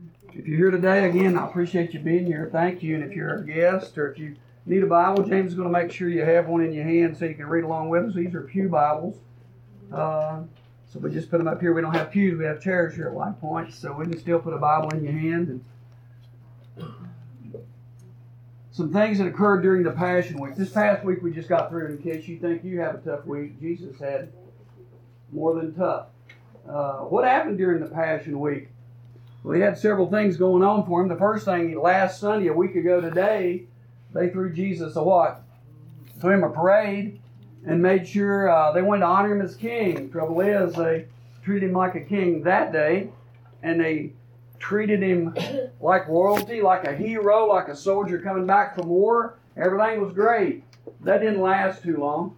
If you're here today, again, I appreciate you being here. Thank you. And if you're a guest or if you need a Bible, James is going to make sure you have one in your hand so you can read along with us. These are pew Bibles. So we just put them up here. We don't have pews. We have chairs here at Life Point. So we can still put a Bible in your hand. And some things that occurred during the Passion Week. This past week we just got through. In case you think you have a tough week, Jesus had more than tough. What happened during the Passion Week? Well, he had several things going on for him. The first thing, last Sunday, a week ago today, they threw Jesus a what? Threw him a parade and made sure they wanted to honor him as king. Trouble is, they treated him like a king that day, and they treated him like royalty, like a hero, like a soldier coming back from war. Everything was great. That didn't last too long.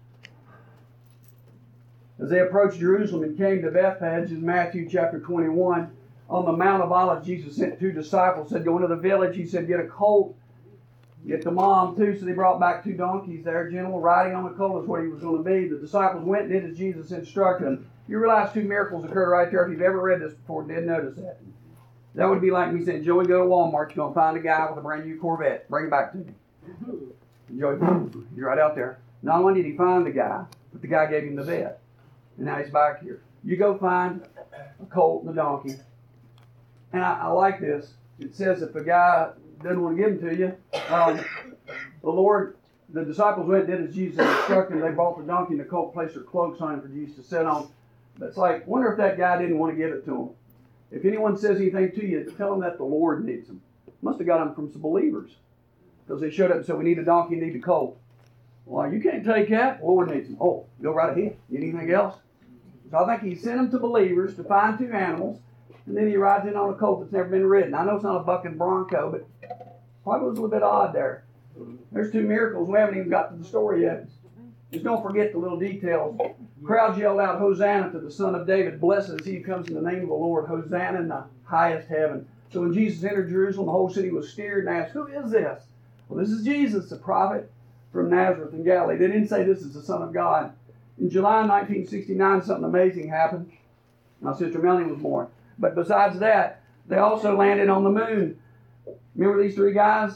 As they approached Jerusalem and came to Bethphage in Matthew chapter 21, on the Mount of Olives, Jesus sent two disciples, said, go into the village. He said, get a colt, get the mom too. So they brought back two donkeys there, gentle, riding on the colt is what he was going to be. The disciples went and did as Jesus instructed them. You realize two miracles occurred right there. If you've ever read this before, did notice that. That would be like me saying, Joey, go to Walmart, you're going to find a guy with a brand new Corvette. Bring it back to me. Joey, he's right out there. Not only did he find the guy, but the guy gave him the vet. And now he's back here. You go find a colt and a donkey. And I like this. It says if a guy doesn't want to give them to you, the disciples went and did as Jesus instructed them. They brought the donkey and the colt, placed their cloaks on him for Jesus to sit on. But it's like, wonder if that guy didn't want to give it to him. If anyone says anything to you, tell them that the Lord needs them. Must have got them from some believers. Because they showed up and said, we need a donkey, we need a colt. Well, you can't take that. The Lord needs them. Oh, go right ahead. Need anything else? So I think he sent them to believers to find two animals. And then he rides in on a colt that's never been ridden. I know it's not a bucking bronco, but probably was a little bit odd there. There's two miracles. We haven't even got to the story yet. Just don't forget the little details. Crowds yelled out, Hosanna to the Son of David. Blessed is he who comes in the name of the Lord. Hosanna in the highest heaven. So when Jesus entered Jerusalem, the whole city was stirred and asked, who is this? Well, this is Jesus, the prophet from Nazareth in Galilee. They didn't say this is the Son of God. In July 1969, something amazing happened. My sister Melanie was born. But besides that, they also landed on the moon. Remember these three guys?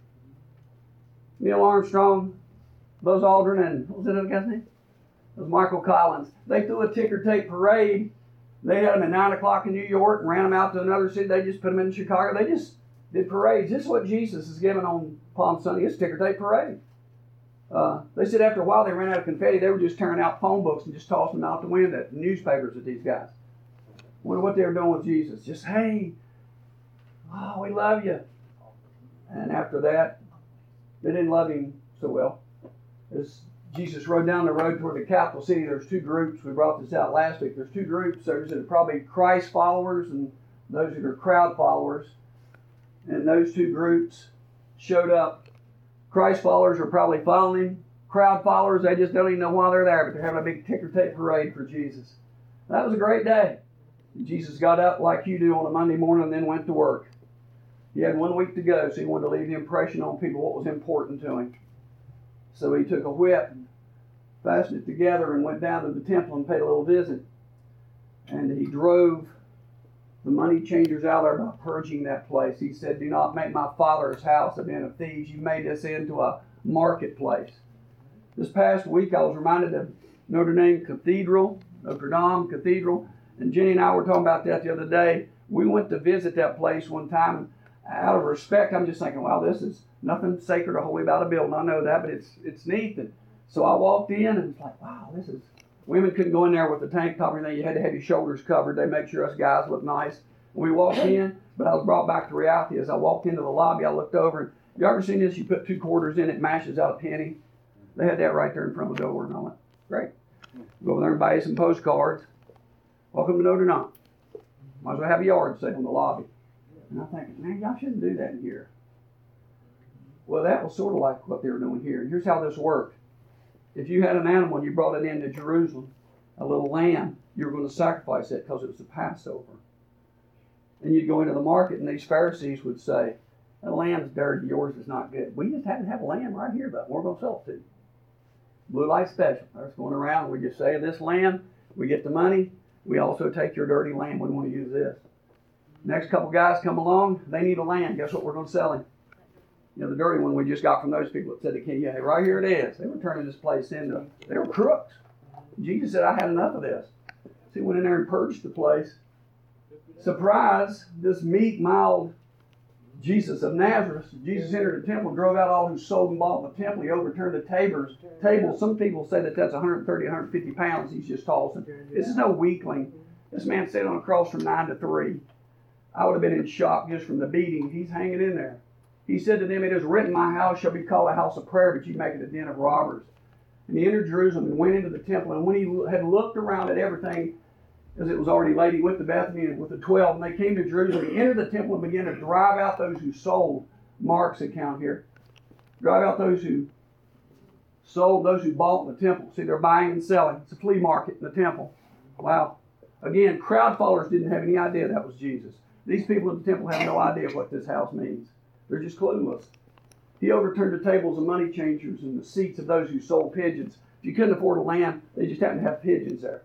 Neil Armstrong, Buzz Aldrin, and what was that other guy's name? It was Michael Collins. They threw a ticker tape parade. They had them at 9 o'clock in New York and ran them out to another city. They just put them in Chicago. They just did parades. This is what Jesus is giving on Palm Sunday. It's a ticker tape parade. They said after a while they ran out of confetti. They were just tearing out phone books and just tossing them out the window at the newspapers at these guys. Wonder what they were doing with Jesus. Just, hey, oh, we love you. And after that, they didn't love him so well. As Jesus rode down the road toward the capital city, there's two groups. We brought this out last week. There's two groups. There's that are probably Christ followers and those that are crowd followers. And those two groups showed up. Christ followers are probably following him. Crowd followers, they just don't even know why they're there, but they're having a big ticker tape parade for Jesus. That was a great day. Jesus got up like you do on a Monday morning and then went to work. He had 1 week to go, so he wanted to leave the impression on people what was important to him. So he took a whip and fastened it together and went down to the temple and paid a little visit. And he drove the money changers out there by purging that place. He said, do not make my Father's house a den of thieves. You made this into a marketplace. This past week I was reminded of Notre Dame Cathedral. And Jenny and I were talking about that the other day. We went to visit that place one time. Out of respect, I'm just thinking, wow, this is nothing sacred or holy about a building. I know that, but it's neat. And so I walked in and it's like, wow, this is... Women couldn't go in there with the tank top or anything. You had to have your shoulders covered. They make sure us guys look nice. And we walked in, but I was brought back to reality. As I walked into the lobby, I looked over. And you ever seen this? You put 2 quarters in, it mashes out a penny. They had that right there in front of the door. And I went, great. Go over there and buy you some postcards. Welcome to Notre Dame. Might as well have a yard sale in the lobby. And I'm thinking, man, y'all shouldn't do that here. Well, that was sort of like what they were doing here. And here's how this worked. If you had an animal and you brought it into Jerusalem, a little lamb, you were going to sacrifice it because it was the Passover. And you'd go into the market and these Pharisees would say, that lamb's dirty, yours is not good. We just happen to have a lamb right here, but we're going to sell it to you. Blue Light Special. That's going around. We just say, this lamb, we get the money. We also take your dirty lamb. We want to use this. Next couple guys come along, they need a land. Guess what we're going to sell him? You know, the dirty one we just got from those people that said they can't. Yeah, right here it is. They were turning this place into, they were crooks. Jesus said, I had enough of this. So he went in there and purged the place. Surprise, this meek, mild Jesus of Nazareth. Jesus entered the temple, drove out all who sold and bought in the temple. He overturned the tables. Some people say that that's 130, 150 pounds he's just tossing. This is no weakling. This man sat on a cross from 9 to 3. I would have been in shock just from the beating. He's hanging in there. He said to them, it is written, my house shall be called a house of prayer, but you make it a den of robbers. And he entered Jerusalem and went into the temple. And when he had looked around at everything, as it was already late, he went to Bethany with the 12. And they came to Jerusalem. He entered the temple and began to drive out those who sold. Mark's account here. Drive out those who sold, those who bought in the temple. See, they're buying and selling. It's a flea market in the temple. Wow. Again, crowd followers didn't have any idea that was Jesus. These people in the temple have no idea what this house means. They're just clueless. He overturned the tables of money changers and the seats of those who sold pigeons. If you couldn't afford a lamb, they just happened to have pigeons there.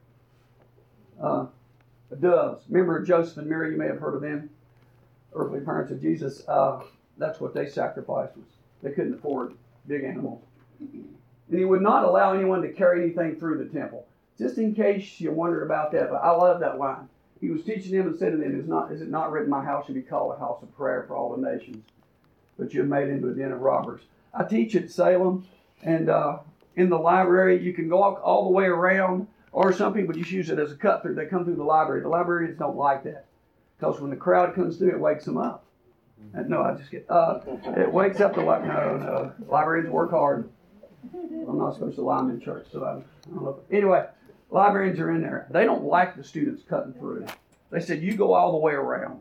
Doves. Remember Joseph and Mary, you may have heard of them. Earthly parents of Jesus. That's what they sacrificed. They couldn't afford big animals. And he would not allow anyone to carry anything through the temple. Just in case you wondered about that, but I love that line. He was teaching them and said to them, is it not written, my house should be called a house of prayer for all the nations, but you have made it into a den of robbers. I teach at Salem, and in the library, you can go all the way around, or some people just use it as a cut through. They come through the library. The librarians don't like that, because when the crowd comes through, it wakes them up. No, I just get, it wakes up the, no, librarians work hard. I'm not supposed to lie in church, so I don't know. Anyway, librarians are in there. They don't like the students cutting through. They said, you go all the way around.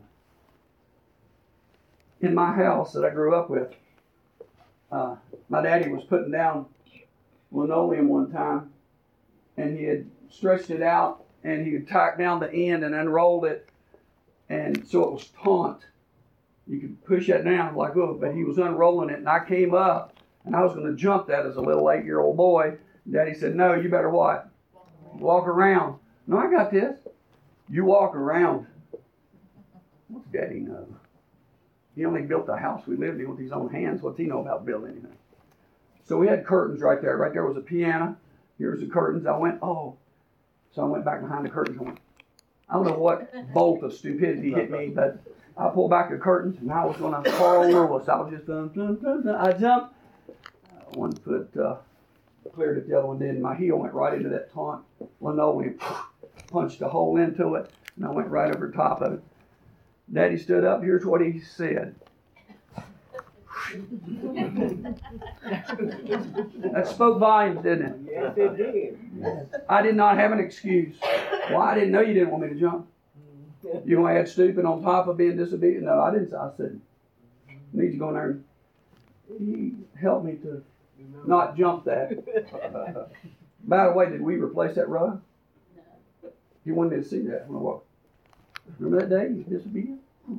In my house that I grew up with, my daddy was putting down linoleum one time, and he had stretched it out, and he had tacked down the end and unrolled it, and so it was taut. You could push that down like, oh, but he was unrolling it, and I came up, and I was going to jump that as a little 8-year-old boy. Daddy said, no, you better what? Walk around. No, I got this. You walk around. What's Daddy know? He only built the house we lived in with his own hands. What's he know about building anything? So we had curtains right there. Right there was a piano. Here's the curtains. I went, oh. So I went back behind the curtains. I don't know what bolt of stupidity hit me, but I pulled back the curtains, and I was going to Carl Lewis. I was just I jumped. One foot cleared it, the other one didn't. My heel went right into that taut linoleum, punched a hole into it, and I went right over top of it. Daddy stood up. Here's what he said. That spoke volumes, didn't it? Yes, it did. Yes. I did not have an excuse. Well, I didn't know you didn't want me to jump. You want to add stupid on top of being disobedient? No, I didn't. I said, I need to go in there and he helped me to not jump that. By the way, did we replace that rug? No. He wanted me to see that when I walked. Remember that day? He was disobedient?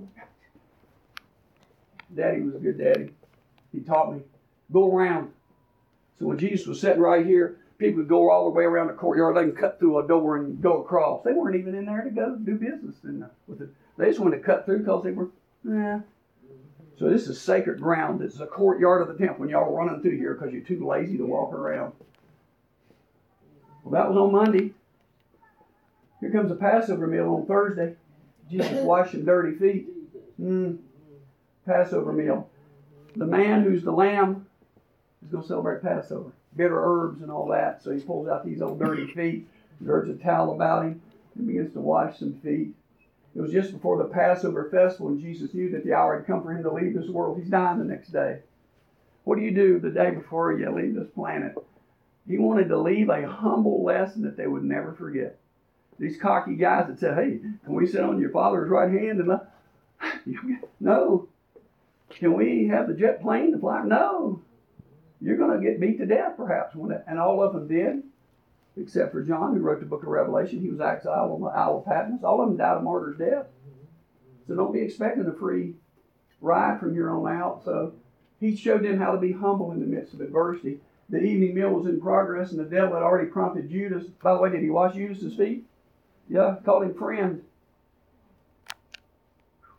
Daddy was a good daddy. He taught me, go around. So when Jesus was sitting right here, people would go all the way around the courtyard. They can cut through a door and go across. They weren't even in there to go do business. With it. They just wanted to cut through because they were, So this is sacred ground. This is a courtyard of the temple. When y'all were running through here because you're too lazy to walk around. Well, that was on Monday. Here comes a Passover meal on Thursday. Jesus washing dirty feet. Passover meal. The man who's the lamb is going to celebrate Passover. Bitter herbs and all that. So he pulls out these old dirty feet, girds a towel about him, and begins to wash some feet. It was just before the Passover festival, and Jesus knew that the hour had come for him to leave this world. He's dying the next day. What do you do the day before you leave this planet? He wanted to leave a humble lesson that they would never forget. These cocky guys that said, hey, can we sit on your father's right hand? And no. Can we have the jet plane to fly? No. You're going to get beat to death, perhaps. And all of them did, except for John, who wrote the book of Revelation. He was exiled on the Isle of Patmos. All of them died a martyr's death. So don't be expecting a free ride from here on out. So he showed them how to be humble in the midst of adversity. The evening meal was in progress, and the devil had already prompted Judas. By the way, did he wash Judas's feet? Yeah, called him friend.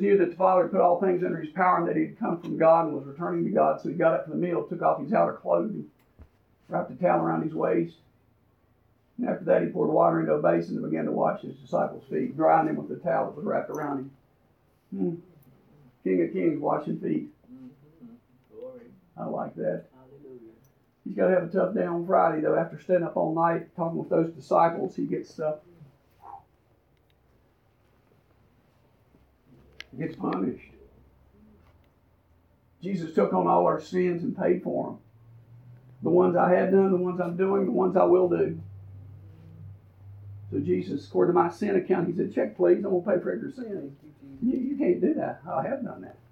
knew that the Father put all things under his power and that he had come from God and was returning to God. So he got up from the meal, took off his outer clothing, wrapped a towel around his waist. And after that, he poured water into a basin and began to wash his disciples' feet, drying them with the towel that was wrapped around him. King of Kings washing feet. I like that. He's got to have a tough day on Friday, though. After staying up all night talking with those disciples, he gets punished. Jesus took on all our sins and paid for them. The ones I have done, the ones I'm doing, the ones I will do. So Jesus, according to my sin account, he said, check please, I'm going to pay for your sin. You can't do that. I have done that.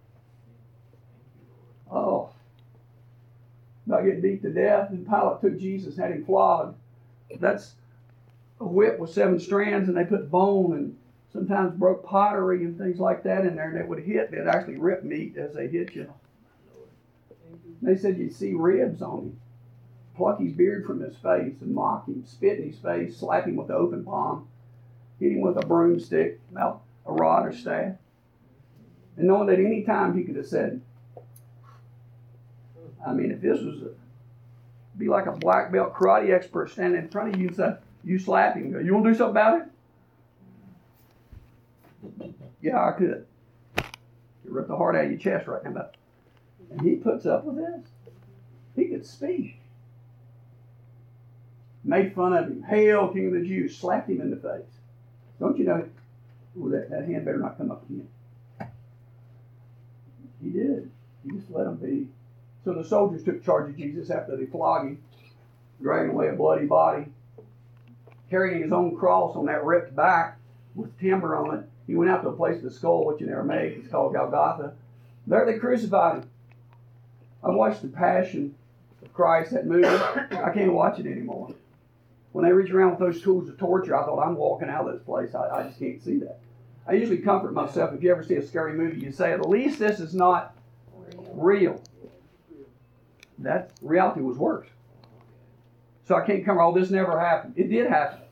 Oh. About getting beat to death, and Pilate took Jesus and had him flogged. That's a whip with 7 strands, and they put bone and sometimes broke pottery and things like that in there, and it would hit. They'd actually rip meat as they hit you. They said you'd see ribs on him. Pluck his beard from his face and mock him, spit in his face, slap him with the open palm, hit him with a broomstick, a rod or staff. And knowing that any time he could have said, I mean, if this was be like a black belt karate expert standing in front of you and say, you slap him, you want to do something about it? Yeah, I could. You rip the heart out of your chest right now. And he puts up with this. He could speak. Made fun of him. Hail, King of the Jews. Slapped him in the face. Don't you know, well, that hand better not come up again. He did. He just let him be. So the soldiers took charge of Jesus after they flogged him, dragging away a bloody body, carrying his own cross on that ripped back with timber on it. He went out to a place of the skull, which in Aramaic is called Golgotha. There they crucified him. I watched The Passion of Christ, that movie. I can't watch it anymore. When they reach around with those tools of torture, I thought, I'm walking out of this place. I just can't see that. I usually comfort myself. If you ever see a scary movie, you say, at least this is not real. That reality was worse. So I can't come, oh, this never happened. It did happen.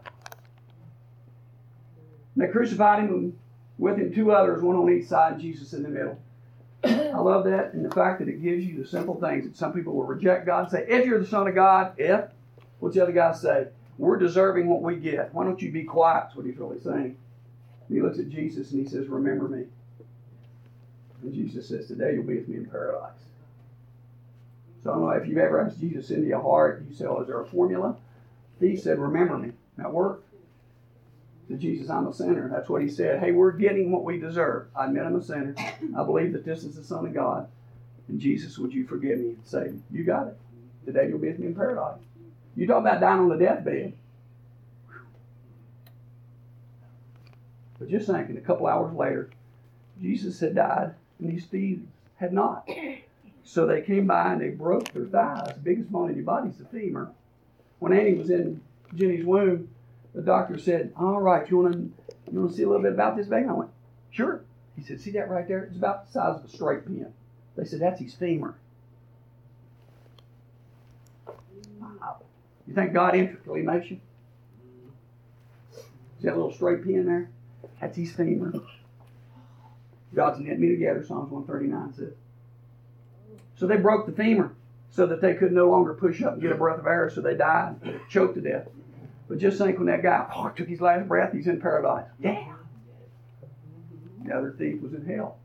And they crucified him, and with him 2 others, one on each side, and Jesus in the middle. I love that, and the fact that it gives you the simple things that some people will reject God and say, if you're the Son of God, if, what's the other guy say? We're deserving what we get. Why don't you be quiet? That's what he's really saying. And he looks at Jesus and he says, remember me. And Jesus says, today you'll be with me in paradise. So I don't know if you've ever asked Jesus into your heart, you say, oh, is there a formula? He said, remember me. That worked. To Jesus, I'm a sinner. That's what he said. Hey, we're getting what we deserve. I admit I'm a sinner. I believe that this is the Son of God. And Jesus, would you forgive me and save me? You got it. Today you'll be with me in paradise. You talk about dying on the deathbed. But just thinking, a couple hours later, Jesus had died and these thieves had not. So they came by and they broke their thighs. The biggest bone in your body is the femur. When Annie was in Jenny's womb, the doctor said, all right, you want to see a little bit about this baby? I went, sure. He said, see that right there? It's about the size of a straight pin. They said, that's his femur. Wow. You think God intricately makes you? See that little straight pin there? That's his femur. God's knit me together, Psalms 139 says. So they broke the femur so that they could no longer push up and get a breath of air, so they died, choked to death. But just think, when that guy took his last breath, he's in paradise. Yeah. The other thief was in hell.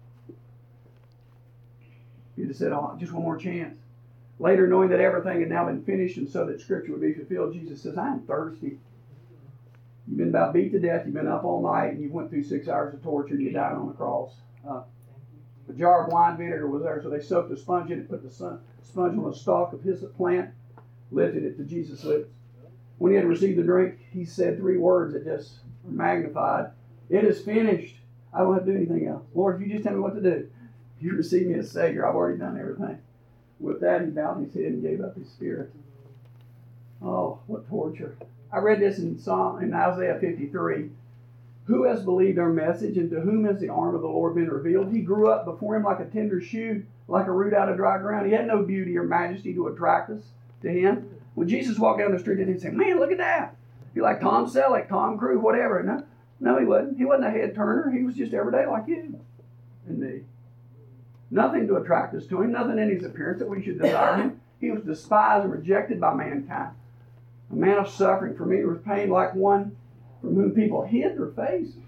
He just said, oh, just one more chance. Later, knowing that everything had now been finished and so that Scripture would be fulfilled, Jesus says, I am thirsty. You've been about beat to death. You've been up all night, and you went through 6 hours of torture, and you died on the cross. A jar of wine vinegar was there, so they soaked a sponge in it, put the sponge on a stalk of hyssop plant, lifted it to Jesus' lips. When he had received the drink, he said 3 words that just magnified. It is finished. I don't have to do anything else. Lord, if you just tell me what to do, you receive me as Savior. I've already done everything. With that, he bowed his head and gave up his spirit. Oh, what torture. I read this in Isaiah 53. Who has believed our message, and to whom has the arm of the Lord been revealed? He grew up before him like a tender shoot, like a root out of dry ground. He had no beauty or majesty to attract us to him. When Jesus walked down the street, they didn't say, man, look at that. Be like Tom Selleck, Tom Cruise, whatever. No. No, he wasn't. He wasn't a head turner. He was just every day like you and me. Nothing to attract us to him, nothing in his appearance that we should desire him. He was despised and rejected by mankind. A man of suffering, familiar with pain, like one from whom people hid their faces.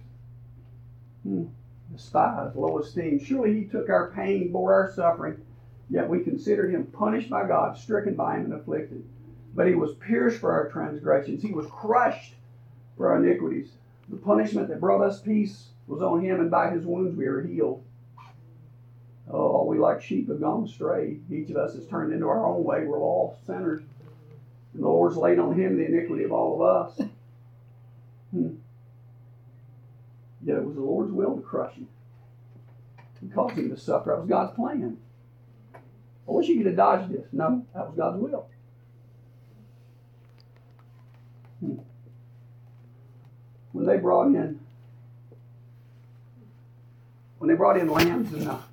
Despised, low esteemed. Surely he took our pain, bore our suffering, yet we considered him punished by God, stricken by him, and afflicted. But he was pierced for our transgressions. He was crushed for our iniquities. The punishment that brought us peace was on him, and by his wounds we are healed. Oh, we like sheep have gone astray. Each of us has turned into our own way. We're all sinners. And the Lord's laid on him the iniquity of all of us. Yet it was the Lord's will to crush him and cause him to suffer. That was God's plan. I wish you could have dodged this. No, that was God's will. When they brought in lambs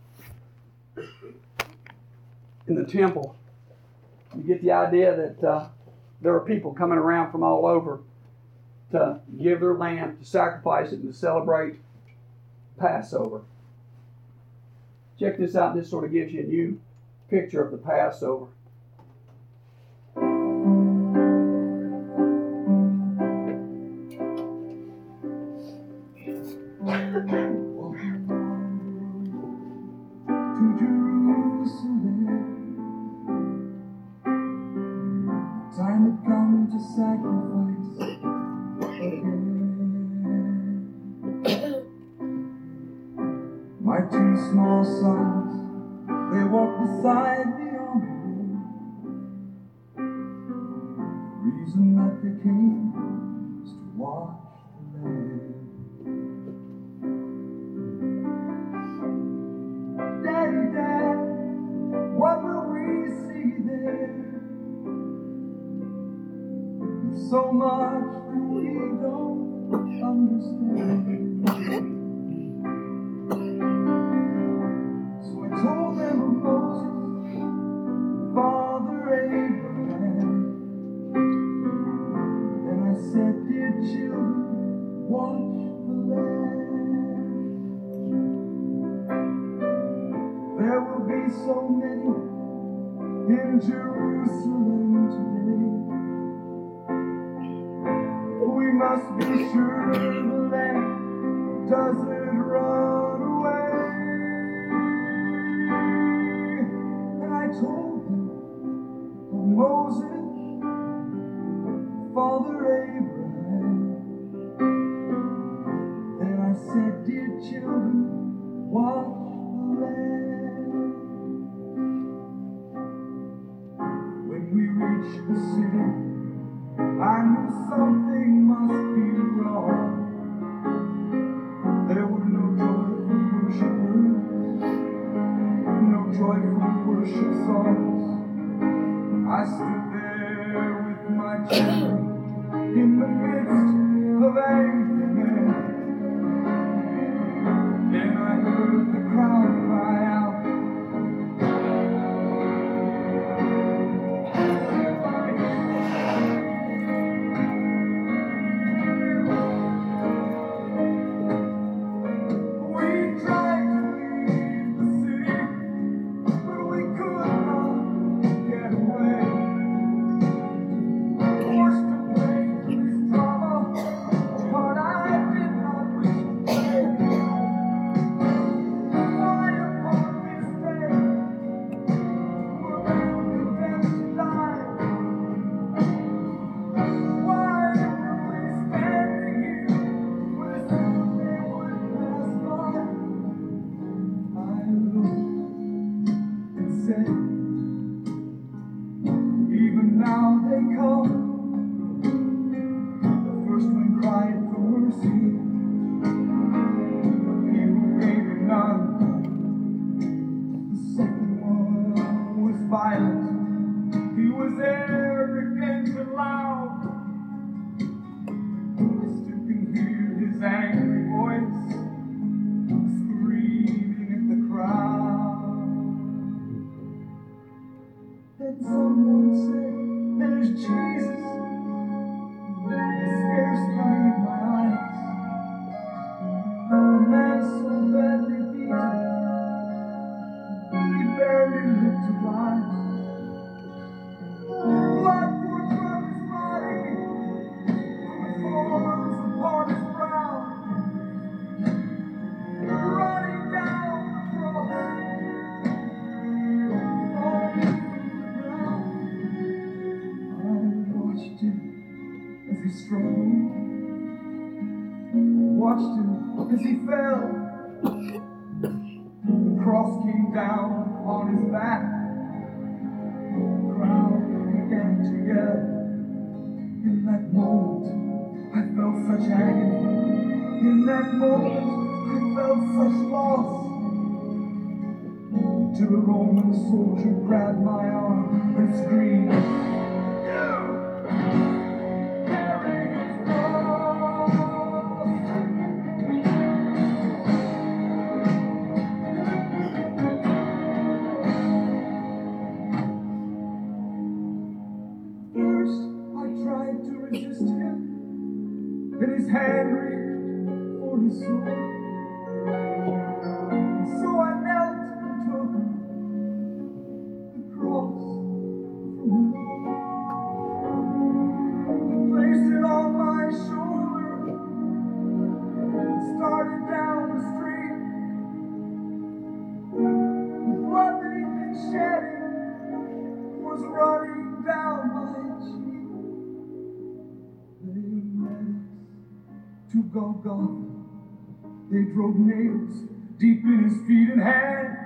in the temple, you get the idea that there were people coming around from all over to give their lamb, to sacrifice it, and to celebrate Passover. Check this out. This sort of gives you a new picture of the Passover. My two small sons, they walk beside me on the road. The reason that they came is to watch the land. Daddy, Dad, what will we see there? There's so much that we don't understand. Told them of Moses, Father Abraham. Then I said, dear children, watch the land. There will be so many in Jerusalem today. We must be sure the land doesn't run away. I told them of Moses, Father Abraham. Then I said, dear children, watch the land. When we reached the city, I knew something must be wrong. There were no joyful worshipers, no joyful worship songs. I stood there with my children in the midst of angry men. Then I heard the crowd cry out, even now they come. The first one cried for mercy, the people gave him none. The second one was violent, he was arrogant and loud. I still can hear his angry voice screaming at the crowd. Then someone said, there's Jesus. I scarce believe my eyes. to blind. Blood poured from his body, from the thorns upon his brow, running down the cross, falling to the ground. I watched him as he struggled, watched him as he fell. The cross came down on his back. The crowd began to yell. In that moment, I felt such agony. In that moment, I felt such loss. Till a Roman soldier grabbed my arm and screamed, "You carry his cross!" First, I tried to resist him, then his hand reached for his sword. So I knelt and took the cross from him. I placed it on my shoulder and started down the street. The blood that he'd been shedding was running down my cheek. They led us to Golgotha. They drove nails deep in his feet and hands.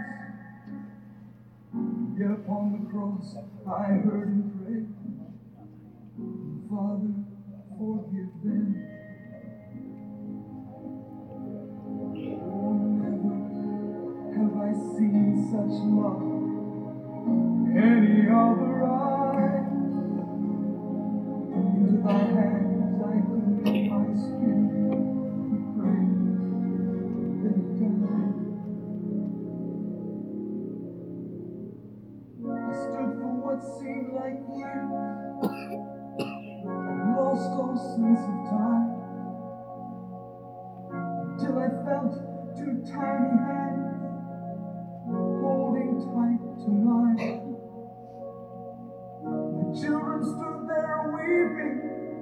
Yet upon the cross I heard him pray, "Father, forgive them." Oh, never have I seen such love in any other eye. Into thy hands I commit my spirit. He prayed, then he died. I stood for what seemed like years, and lost all sense of time, till I felt two tiny hands holding tight to mine. My children stood there weeping.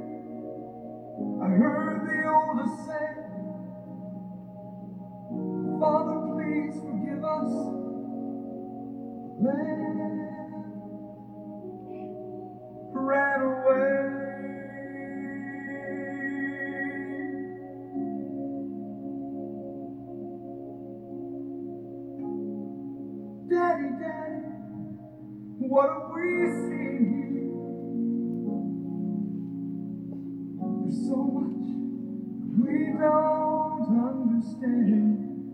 I heard the oldest say, "Father, please forgive us." Lamb ran away. Daddy, Daddy, what have we seen here? There's so much we don't understand.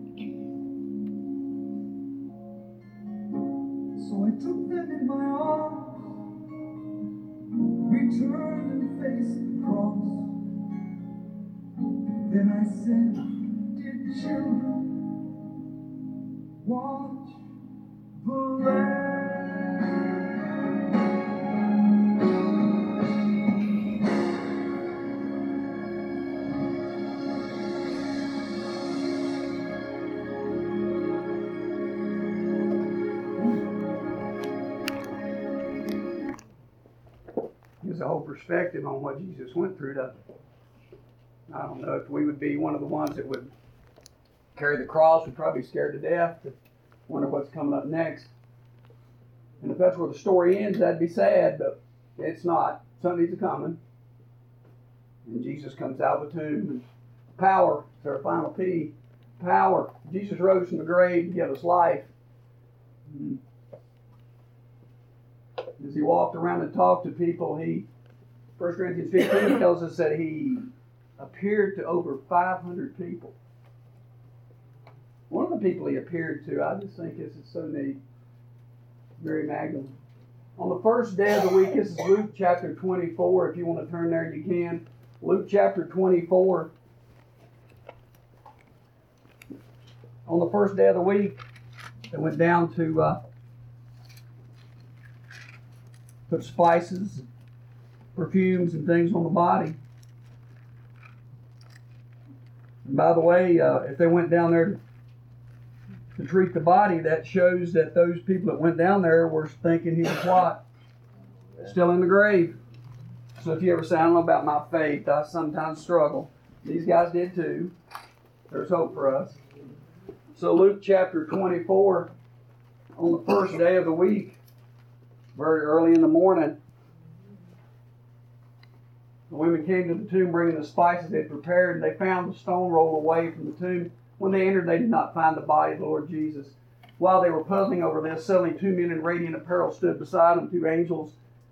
So I took them in my arms. We turned and faced the cross. Then I said, "Dear children, watch the Lamb." Gives a whole perspective on what Jesus went through. I don't know if we would be one of the ones that would carry the cross. We'd probably be scared to death. To wonder what's coming up next. And if that's where the story ends, that'd be sad, but it's not. Something's coming. And Jesus comes out of the tomb. And power is our final P. Power. Jesus rose from the grave to give us life. As he walked around and talked to people, 1 Corinthians 15 tells us that he appeared to over 500 people. One of the people he appeared to, I just think this is so neat, Mary Magdalene. On the first day of the week, this is Luke chapter 24. If you want to turn there, you can. Luke chapter 24. On the first day of the week, they went down to put spices, perfumes, and things on the body. And by the way, if they went down there to treat the body, that shows that those people that went down there were thinking he was what? Still in the grave. So if you ever say, I don't know about my faith, I sometimes struggle. These guys did too. There's hope for us. So Luke chapter 24, on the first day of the week, very early in the morning, the women came to the tomb bringing the spices they had prepared, and they found the stone rolled away from the tomb. When they entered, they did not find the body of the Lord Jesus. While they were puzzling over this, suddenly 2 men in radiant apparel stood beside them, 2 angels.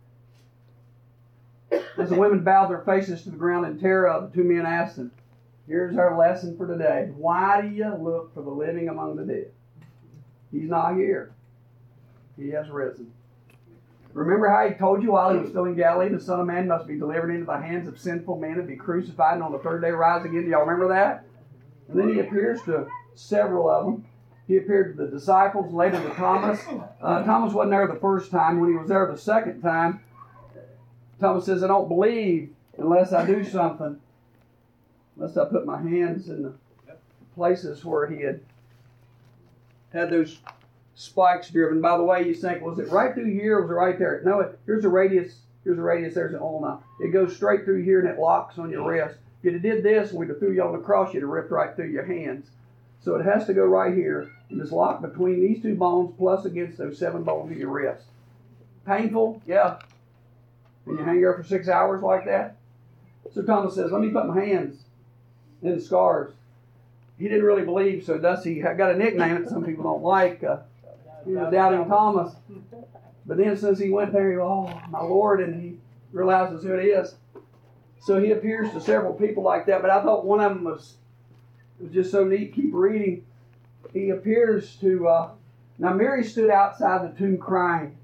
As the women bowed their faces to the ground in terror, the 2 men asked them, here's our lesson for today. Why do you look for the living among the dead? He's not here. He has risen. Remember how he told you while he was still in Galilee, the Son of Man must be delivered into the hands of sinful men and be crucified and on the third day rise again? Do y'all remember that? And then he appears to several of them. He appeared to the disciples, later to Thomas. Thomas wasn't there the first time. When he was there the second time, Thomas says, I don't believe unless I do something. Unless I put my hands in the places where he had those spikes driven. By the way, you think, was it right through here or was it right there? No, here's a radius, there's an ulna. It goes straight through here and it locks on your wrist. If you did this and we'd have threw you on the cross, you'd have ripped right through your hands. So it has to go right here and it's locked between these 2 bones plus against those 7 bones of your wrist. Painful? Yeah. And you hang there for 6 hours like that? So Thomas says, let me put my hands in the scars. He didn't really believe, so thus he got a nickname that some people don't like, Doubting Thomas. But then since he went there, oh, my Lord, and he realizes who it is. So he appears to several people like that, but I thought one of them was just so neat. Keep reading. He appears to, now Mary stood outside the tomb crying.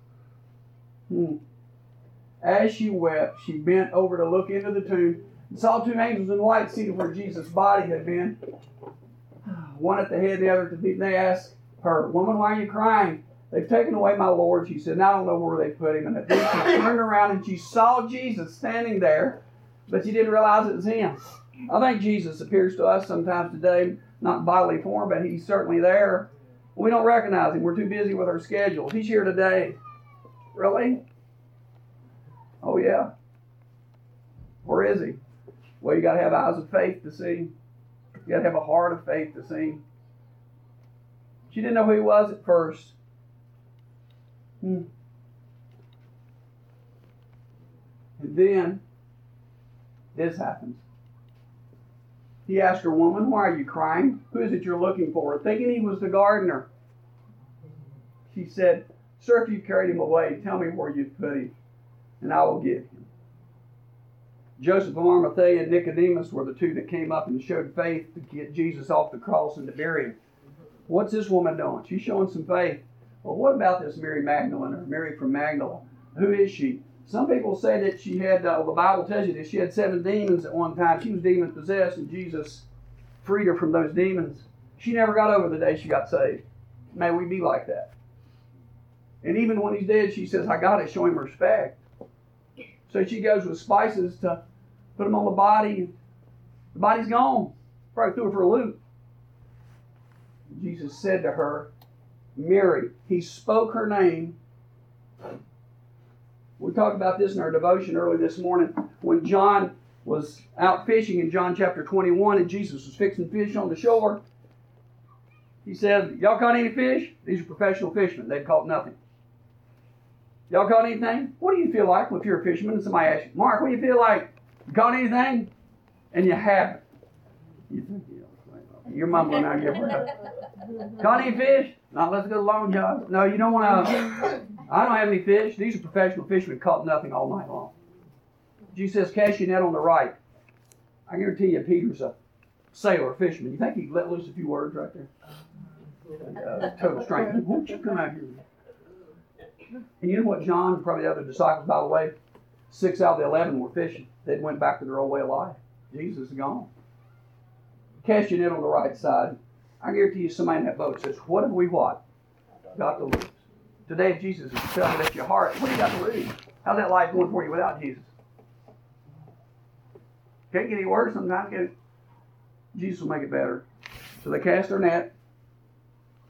As she wept, she bent over to look into the tomb and saw 2 angels in white seated where Jesus' body had been. One at the head, the other at the feet. And they asked her, woman, why are you crying? They've taken away my Lord, she said, and I don't know where they put him. And at this she turned around and she saw Jesus standing there, but she didn't realize it was him. I think Jesus appears to us sometimes today, not in bodily form, but he's certainly there. We don't recognize him. We're too busy with our schedules. He's here today. Really? Oh, yeah. Where is he? Well, you got to have eyes of faith to see. You got to have a heart of faith to see. She didn't know who he was at first. And then this happens. He asked her, woman, why are you crying? Who is it you're looking for? Thinking he was the gardener. She said, sir, if you carried him away, tell me where you've put him, and I will get him. Joseph of Arimathea and Nicodemus were the 2 that came up and showed faith to get Jesus off the cross and to bury him. What's this woman doing? She's showing some faith. Well, what about this Mary Magdalene, or Mary from Magdala? Who is she? Some people say that she had, the Bible tells you that she had 7 demons at one time. She was demon possessed, and Jesus freed her from those demons. She never got over the day she got saved. May we be like that. And even when he's dead, she says, I got to show him respect. So she goes with spices to put them on the body. The body's gone. Probably threw her for a loop. Jesus said to her, Mary. He spoke her name. We talked about this in our devotion early this morning when John was out fishing in John chapter 21 and Jesus was fixing fish on the shore. He said, y'all caught any fish? These are professional fishermen. They'd caught nothing. Y'all caught anything? What do you feel like if you're a fisherman and somebody asks you, Mark, what do you feel like? You caught anything? And you haven't. You think, you're mumbling out your breath. Caught any fish? No, let's go to Long John. No, you don't want to. I don't have any fish. These are professional fishermen caught nothing all night long. Jesus says, cast your net on the right. I guarantee you Peter's a sailor, fisherman. You think he'd let loose a few words right there? Total strength. Won't you come out here? And you know what John, probably the other disciples, by the way, 6 out of the 11 were fishing. They went back to their old way of life. Jesus is gone. Cast your net on the right side. I guarantee you somebody in that boat says, what have we what? Got to lose. Today, if Jesus is telling at your heart, what do you got to lose? How's that life going for you without Jesus? Can't get any worse sometimes. Jesus will make it better. So they cast their net.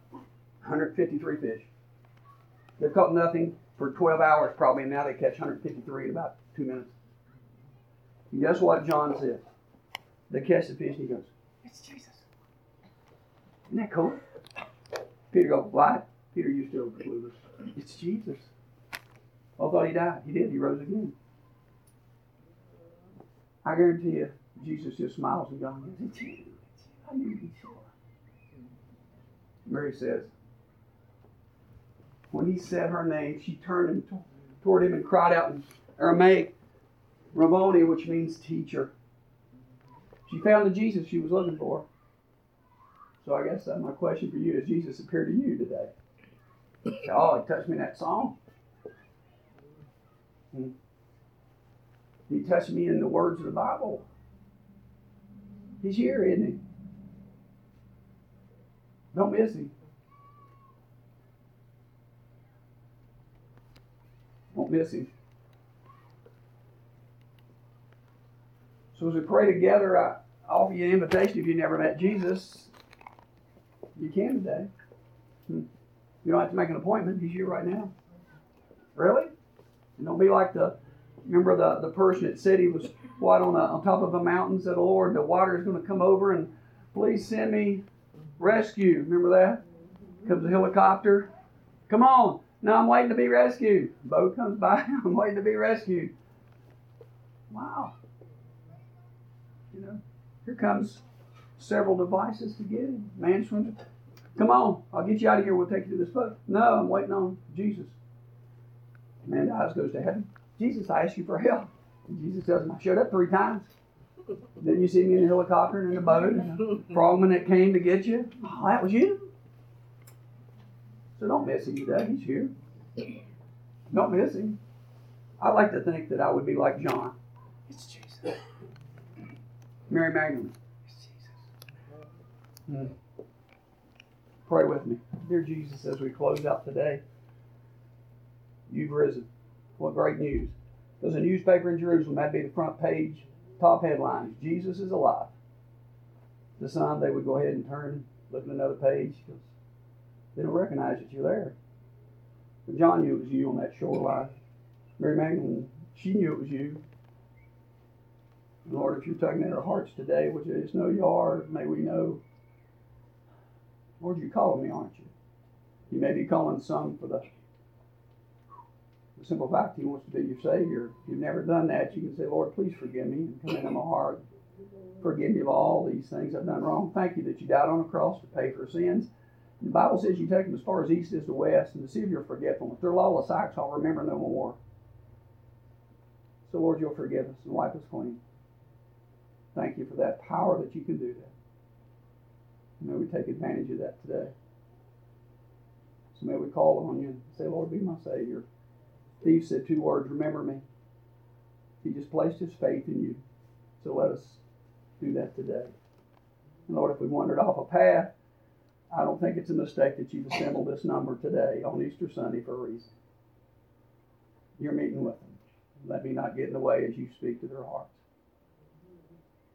153 fish. They've caught nothing for 12 hours probably, and now they catch 153 in about 2 minutes. And guess what John said? They catch the fish, and he goes, "It's Jesus." Isn't that cool? Peter goes, "What?" Peter, you still clueless. It's Jesus. I thought he died. He did. He rose again. I guarantee you, Jesus just smiles and goes, "It's you. How do you be sure?" Mary says, when he said her name, she turned toward him and cried out in Aramaic, Rabboni, which means teacher. She found the Jesus she was looking for. So I guess my question for you is, Jesus appeared to you today? Oh, he touched me in that song. He touched me in the words of the Bible. He's here, isn't he? Don't miss him. Don't miss him. So as we pray together, I offer you an invitation. If you've never met Jesus, you can today. You don't have to make an appointment. He's here right now. Really? And don't be like remember the person that said he was on top of a mountain, said, "Lord, the water is going to come over and please send me rescue." Remember that? Comes a helicopter. "Come on. No, I'm waiting to be rescued." Boat comes by. "I'm waiting to be rescued." Wow. Here comes several devices to get him. Man swims. "Come on, I'll get you out of here. We'll take you to this boat." "No, I'm waiting on Jesus." Man dies, goes to heaven. "Jesus, I asked you for help." And Jesus tells him, "I showed up 3 times. Then you see me in the helicopter and in the boat, and the frogman that came to get you. Oh, that was you." So don't miss him today. He's here. Don't miss him. I like to think that I would be like John. It's Jesus. Mary Magdalene. It's Jesus. Pray with me. Dear Jesus, as we close out today, you've risen. What great news. There's a newspaper in Jerusalem, that'd be the front page, top headlines. Jesus is alive. The sun, they would go ahead and turn, look at another page, because they don't recognize that you're there. But John knew it was you on that shoreline. Mary Magdalene, she knew it was you. Lord, if you're tugging at our hearts today, which I just know you are, may we know. Lord, you're calling me, aren't you? You may be calling some for the simple fact he wants to be your Savior. If you've never done that, you can say, "Lord, please forgive me and come into my heart. Forgive me of all these things I've done wrong. Thank you that you died on the cross to pay for sins. And the Bible says you take them as far as east is to west, and to see if you're forgetful. If they're lawless acts, I'll remember no more." So, Lord, you'll forgive us and wipe us clean. Thank you for that power that you can do that. And may we take advantage of that today. So may we call on you and say, "Lord, be my Savior." Steve said 2 words, "Remember me." He just placed his faith in you. So let us do that today. And Lord, if we wandered off a path, I don't think it's a mistake that you've assembled this number today on Easter Sunday for a reason. You're meeting with them. Let me not get in the way as you speak to their hearts.